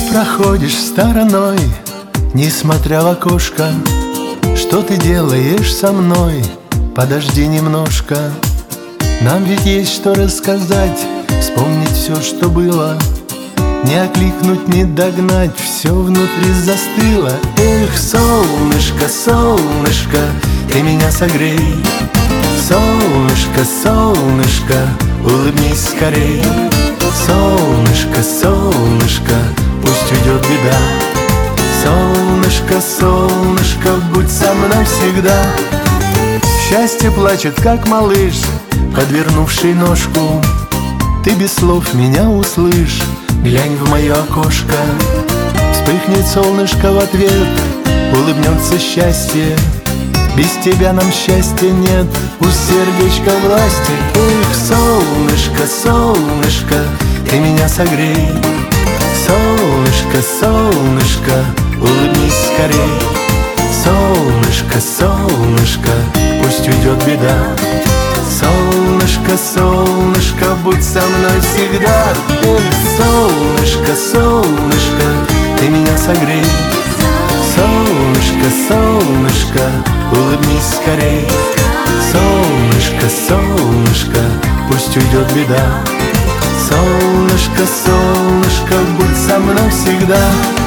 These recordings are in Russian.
проходишь стороной, несмотря в окошко. Что ты делаешь со мной? Подожди немножко. Нам ведь есть что рассказать, вспомнить все, что было. Не окликнуть, не догнать, все внутри застыло. Эх, солнышко, солнышко, ты меня согрей. Солнышко, солнышко, улыбнись скорей. Солнышко, солнышко, пусть уйдет беда. Солнышко, солнышко, будь со мной всегда. Счастье плачет, как малыш, подвернувший ножку. Ты без слов меня услышь, глянь в мое окошко. Вспыхнет солнышко в ответ, улыбнется счастье. Без тебя нам счастья нет, у сердечка власти. Эх, солнышко, солнышко, ты меня согрей. Солнышко, солнышко, улыбнись скорей. Солнышко, солнышко, пусть уйдет беда. Солнышко, солнышко, будь со мной всегда. Эх, солнышко, солнышко, ты меня согрей. Солнышко, солнышко, улыбнись скорей. Солнышко, солнышко, пусть уйдет беда. Солнышко, солнышко, будь со мной всегда.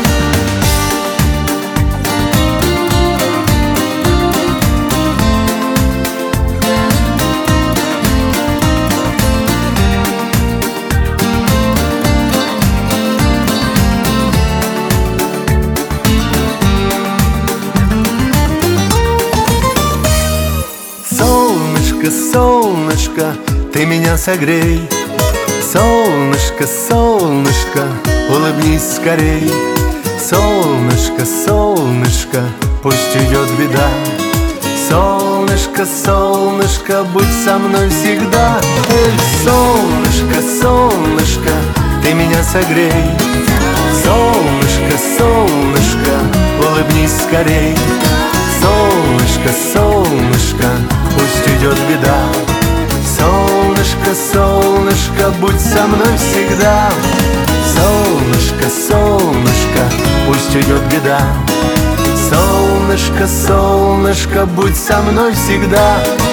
Солнышко, солнышко, ты меня согрей. Солнышко, солнышко, улыбнись скорей. Солнышко, солнышко, пусть уйдет беда. Солнышко, солнышко, будь со мной всегда. Эх, солнышко, солнышко, ты меня согрей. Солнышко, солнышко, улыбнись скорей. Солнышко, солнышко, пусть уйдет беда. Солнышко, солнышко, будь со мной всегда. Солнышко, солнышко, пусть уйдет беда. Солнышко, солнышко, будь со мной всегда.